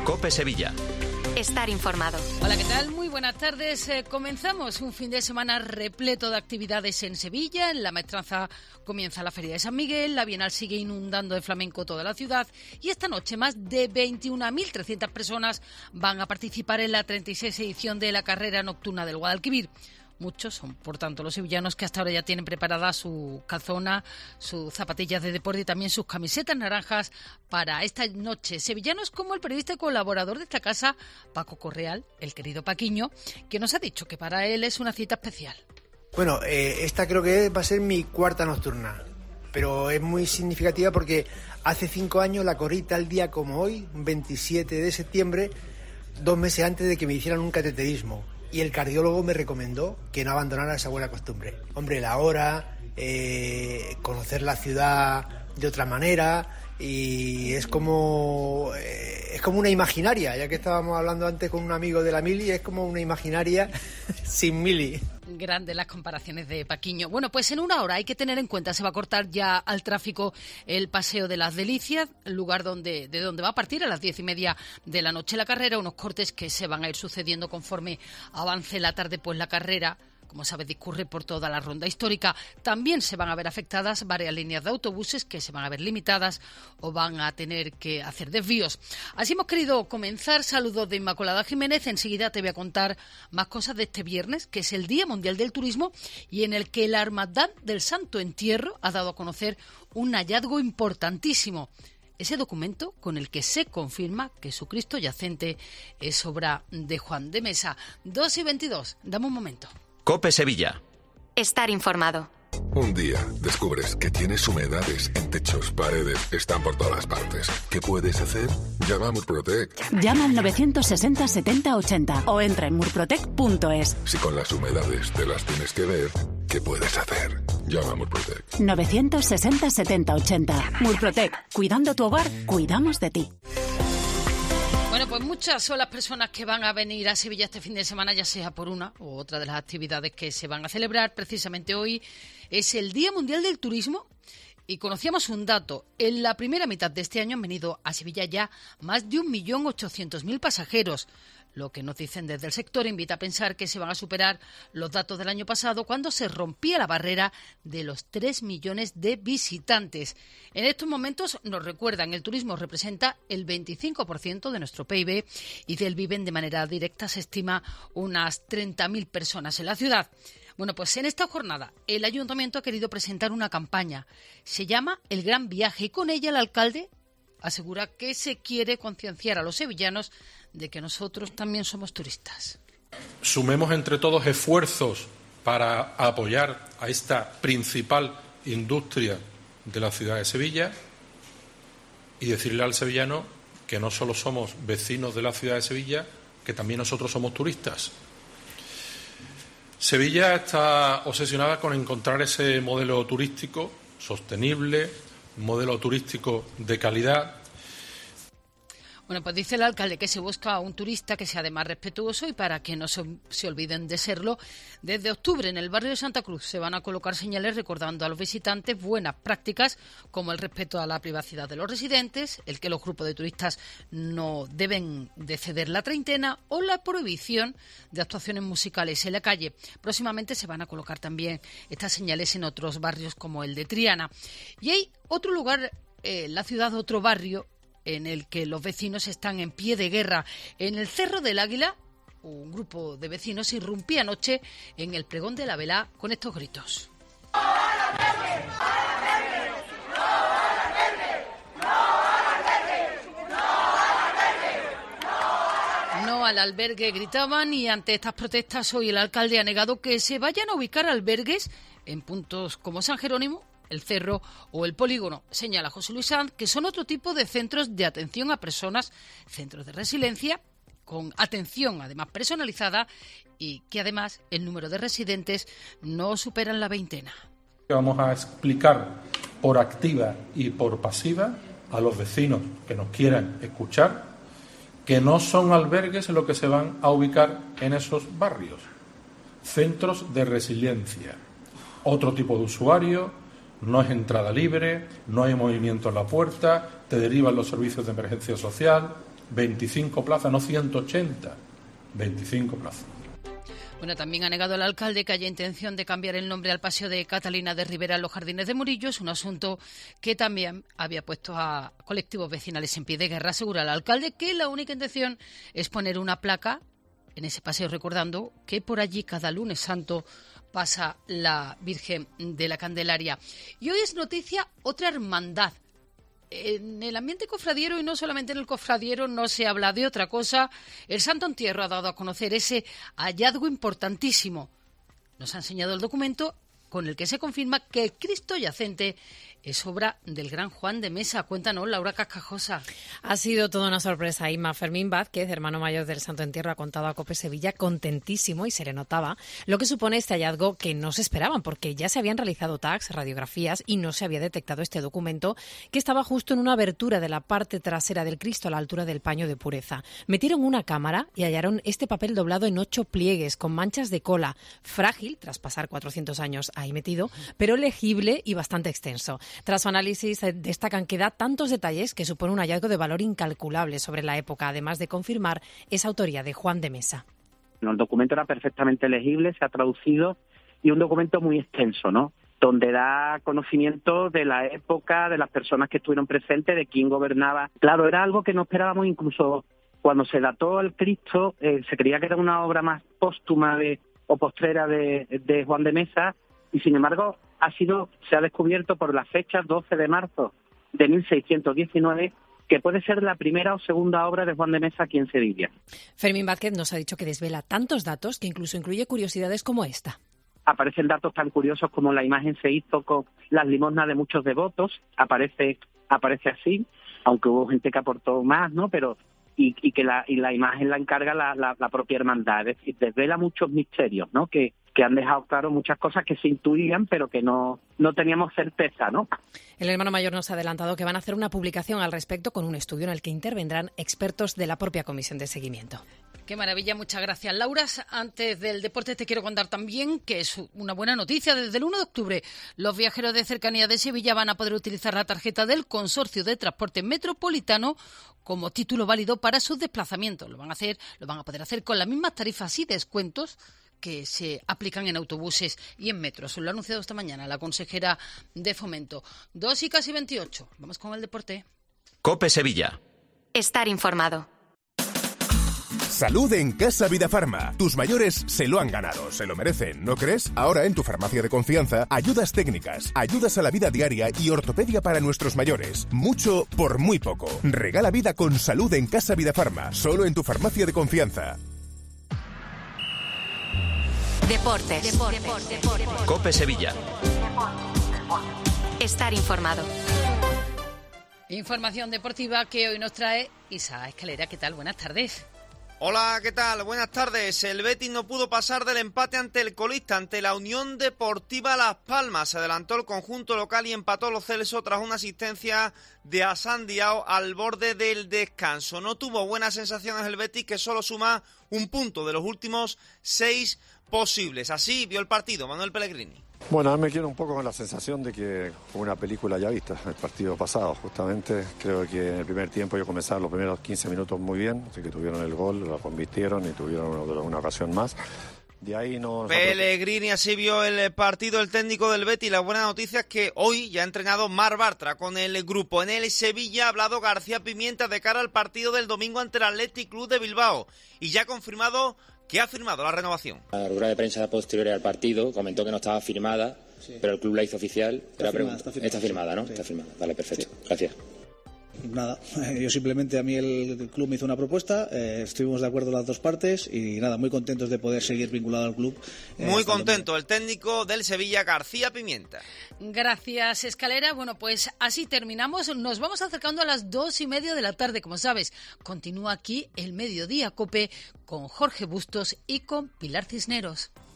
COPE Sevilla. Estar informado. Hola, ¿qué tal? Muy buenas tardes. Comenzamos un fin de semana repleto de actividades en Sevilla. En la Maestranza comienza la Feria de San Miguel, la Bienal sigue inundando de flamenco toda la ciudad y esta noche más de 21.300 personas van a participar en la 36ª edición de la carrera nocturna del Guadalquivir. Muchos son, por tanto, los sevillanos que hasta ahora ya tienen preparada su calzona, sus zapatillas de deporte y también sus camisetas naranjas para esta noche. Sevillanos como el periodista y colaborador de esta casa, Paco Correal, el querido Paquiño, que nos ha dicho que para él es una cita especial. Bueno, esta creo que va a ser mi cuarta nocturna, pero es muy significativa porque hace 5 años la corrí tal día como hoy, 27 de septiembre, 2 meses antes de que me hicieran un cateterismo. Y el cardiólogo me recomendó que no abandonara esa buena costumbre. Hombre, la hora, conocer la ciudad de otra manera, y es como una imaginaria, ya que estábamos hablando antes con un amigo de la mili, es como una imaginaria sin mili. Grandes las comparaciones de Paquiño. Bueno, pues en una hora hay que tener en cuenta, se va a cortar ya al tráfico el Paseo de las Delicias, lugar de donde va a partir a las 10:30 de la noche la carrera, unos cortes que se van a ir sucediendo conforme avance la tarde, pues la carrera, como sabes, discurre por toda la ronda histórica. También se van a ver afectadas varias líneas de autobuses que se van a ver limitadas o van a tener que hacer desvíos. Así hemos querido comenzar. Saludos de Inmaculada Jiménez. Enseguida te voy a contar más cosas de este viernes, que es el Día Mundial del Turismo y en el que la Hermandad del Santo Entierro ha dado a conocer un hallazgo importantísimo. Ese documento con el que se confirma que su Cristo yacente es obra de Juan de Mesa. 2:22. Dame un momento. COPE Sevilla. Estar informado. Un día descubres que tienes humedades en techos, paredes, están por todas partes. ¿Qué puedes hacer? Llama a Murprotec. Llama al 960 70 80 o entra en murprotec.es. Si con las humedades te las tienes que ver, ¿qué puedes hacer? Llama a Murprotec. 960 70 80. Murprotec. Cuidando tu hogar, cuidamos de ti. Bueno, pues muchas son las personas que van a venir a Sevilla este fin de semana, ya sea por una u otra de las actividades que se van a celebrar. Precisamente hoy es el Día Mundial del Turismo y conocíamos un dato. En la primera mitad de este año han venido a Sevilla ya más de 1.800.000 pasajeros. Lo que nos dicen desde el sector invita a pensar que se van a superar los datos del año pasado cuando se rompía la barrera de los 3 millones de visitantes. En estos momentos nos recuerdan, el turismo representa el 25% de nuestro PIB y del viven de manera directa se estima unas 30.000 personas en la ciudad. Bueno, pues en esta jornada el Ayuntamiento ha querido presentar una campaña. Se llama El Gran Viaje y con ella el alcalde asegura que se quiere concienciar a los sevillanos de que nosotros también somos turistas. Sumemos entre todos esfuerzos para apoyar a esta principal industria de la ciudad de Sevilla y decirle al sevillano que no solo somos vecinos de la ciudad de Sevilla, que también nosotros somos turistas. Sevilla está obsesionada con encontrar ese modelo turístico sostenible, un modelo turístico de calidad. Bueno, pues dice el alcalde que se busca a un turista que sea además respetuoso y para que no se olviden de serlo, desde octubre en el barrio de Santa Cruz se van a colocar señales recordando a los visitantes buenas prácticas como el respeto a la privacidad de los residentes, el que los grupos de turistas no deben de ceder la treintena o la prohibición de actuaciones musicales en la calle. Próximamente se van a colocar también estas señales en otros barrios como el de Triana. Y hay otro lugar en la ciudad, otro barrio en el que los vecinos están en pie de guerra. En el Cerro del Águila, un grupo de vecinos irrumpía anoche en el pregón de la vela con estos gritos. No al albergue, gritaban, y ante estas protestas hoy el alcalde ha negado que se vayan a ubicar albergues en puntos como San Jerónimo, el Cerro o el Polígono. Señala José Luis Sanz que son otro tipo de centros de atención a personas, centros de resiliencia, con atención además personalizada y que además el número de residentes no superan la 20. Vamos a explicar por activa y por pasiva a los vecinos que nos quieran escuchar que no son albergues en los que se van a ubicar en esos barrios. Centros de resiliencia. Otro tipo de usuario, no es entrada libre, no hay movimiento en la puerta, te derivan los servicios de emergencia social, 25 plazas, no 180, 25 plazas. Bueno, también ha negado el alcalde que haya intención de cambiar el nombre al Paseo de Catalina de Rivera en los Jardines de Murillo. Es un asunto que también había puesto a colectivos vecinales en pie de guerra. Asegura el alcalde que la única intención es poner una placa en ese paseo, recordando que por allí cada lunes santo pasa la Virgen de la Candelaria. Y hoy es noticia otra hermandad. En el ambiente cofradiero, y no solamente en el cofradiero, no se habla de otra cosa. El Santo Entierro ha dado a conocer ese hallazgo importantísimo. Nos ha enseñado el documento con el que se confirma que el Cristo yacente es obra del gran Juan de Mesa. Cuéntanos, Laura Cascajosa. Ha sido toda una sorpresa, Inma. Fermín Vázquez, hermano mayor del Santo Entierro, ha contado a COPE Sevilla contentísimo, y se le notaba, lo que supone este hallazgo que no se esperaban, porque ya se habían realizado tags, radiografías, y no se había detectado este documento, que estaba justo en una abertura de la parte trasera del Cristo, a la altura del paño de pureza. Metieron una cámara y hallaron este papel doblado en 8 pliegues, con manchas de cola, frágil, tras pasar 400 años ahí metido, pero legible y bastante extenso. Tras su análisis, destacan que da tantos detalles que supone un hallazgo de valor incalculable sobre la época, además de confirmar esa autoría de Juan de Mesa. El documento era perfectamente legible, se ha traducido, y un documento muy extenso, ¿no?, donde da conocimiento de la época, de las personas que estuvieron presentes, de quién gobernaba. Claro, era algo que no esperábamos. Incluso cuando se dató el Cristo, se creía que era una obra más póstuma o postrera de Juan de Mesa, y sin embargo se ha descubierto por la fecha 12 de marzo de 1619 que puede ser la primera o segunda obra de Juan de Mesa aquí en Sevilla. Fermín Vázquez nos ha dicho que desvela tantos datos que incluso incluye curiosidades como esta. Aparecen datos tan curiosos como la imagen se hizo con las limosnas de muchos devotos, aparece así, aunque hubo gente que aportó más, ¿no?, pero y que la imagen la encarga la propia hermandad. Es decir, desvela muchos misterios, ¿no?, que han dejado claro muchas cosas que se intuían, pero que no teníamos certeza, ¿no? El hermano mayor nos ha adelantado que van a hacer una publicación al respecto con un estudio en el que intervendrán expertos de la propia comisión de seguimiento. Qué maravilla, muchas gracias, Laura. Antes del deporte te quiero contar también que es una buena noticia. Desde el 1 de octubre los viajeros de cercanía de Sevilla van a poder utilizar la tarjeta del Consorcio de Transporte Metropolitano como título válido para sus desplazamientos. Lo van a poder hacer con las mismas tarifas y descuentos que se aplican en autobuses y en metros. Lo ha anunciado esta mañana la consejera de Fomento. 2:28. Vamos con el deporte. COPE Sevilla. Estar informado. Salud en Casa Vidafarma. Tus mayores se lo han ganado, se lo merecen, ¿no crees? Ahora en tu farmacia de confianza, ayudas técnicas, ayudas a la vida diaria y ortopedia para nuestros mayores. Mucho por muy poco. Regala vida con salud en Casa Vidafarma, solo en tu farmacia de confianza. Deportes. COPE Sevilla. Estar informado. Información deportiva que hoy nos trae Isa Escalera. ¿Qué tal? Buenas tardes. Hola, ¿qué tal? Buenas tardes. El Betis no pudo pasar del empate ante el colista, ante la Unión Deportiva Las Palmas. Se adelantó el conjunto local y empató Lo Celso tras una asistencia de Hassan Diao al borde del descanso. No tuvo buenas sensaciones el Betis, que solo suma un punto de los últimos 6 posibles. Así vio el partido Manuel Pellegrini. Bueno, me quedo un poco con la sensación de que fue una película ya vista el partido pasado. Justamente creo que en el primer tiempo ellos comenzaron los primeros 15 minutos muy bien, así que tuvieron el gol, lo convirtieron y tuvieron una ocasión más. De ahí no... Pellegrini, así vio el partido el técnico del Betis. La buena noticia es que hoy ya ha entrenado Marc Bartra con el grupo. En el Sevilla ha hablado García Pimienta de cara al partido del domingo ante el Athletic Club de Bilbao y ya ha confirmado que ha firmado la renovación. La rueda de prensa posterior al partido comentó que no estaba firmada, sí, pero el club la hizo oficial. Está firmada, ¿no? Sí. Está firmada. Vale, perfecto. Sí. Gracias. Nada, yo simplemente, a mí el club me hizo una propuesta, estuvimos de acuerdo las dos partes y nada, muy contentos de poder seguir vinculado al club. Muy contento el técnico del Sevilla, García Pimienta. Gracias, Escalera. Bueno, pues así terminamos. Nos vamos acercando a las 2:30 de la tarde. Como sabes, continúa aquí el Mediodía COPE con Jorge Bustos y con Pilar Cisneros.